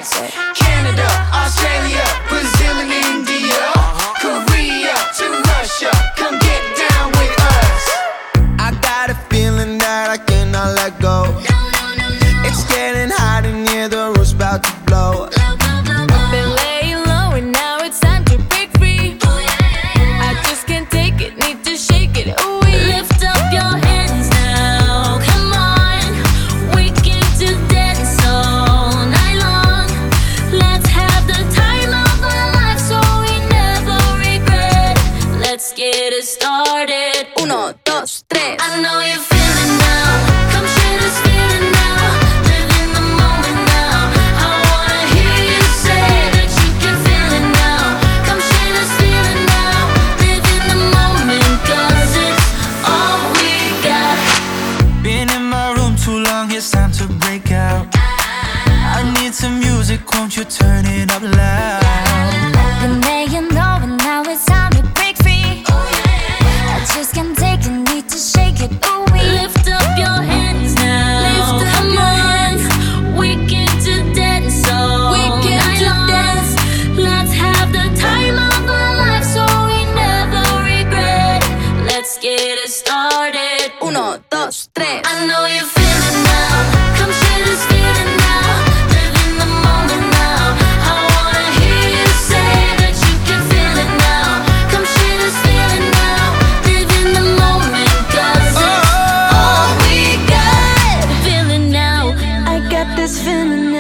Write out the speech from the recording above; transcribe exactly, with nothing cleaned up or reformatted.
France, Canada, Australia, Brazil and India, Korea to Russia, come get down with us. I got a feeling that I cannot let go. It's getting hot in here, the roof's about to blow. I've been laying low and now it's time to break free. I just can't take it, need to shake it. Ooh, lift up your hands now, come on. We can do dance all night long. Let's have the time of our lives so we never regret. Let's get it started. Uno, dos, tres. I know you're feeling now. Come share this feeling now. Live in the moment now. I wanna hear you say that you can feel it now. Come share this feeling now. Live in the moment, 'cause it's all we got. Been in my room too long, it's time to break out. I need some music, won't you turn it up loud? Been laying low and now it's time to break free. I just can't take it, need to shake it. Ooh, we lift up your hands now. Lift up Come your on. hands. We can do dance all we can night do long. Dance. Let's have the time of our lives so we never regret. Let's get it started. Uno, dos, tres. I know you're feeling now. Come share this feeling now. Live in the moment now. I wanna hear you say that you can feel it now. Come share this feeling now. Live in the moment, 'cause it's all we got. Feeling now. I got this feeling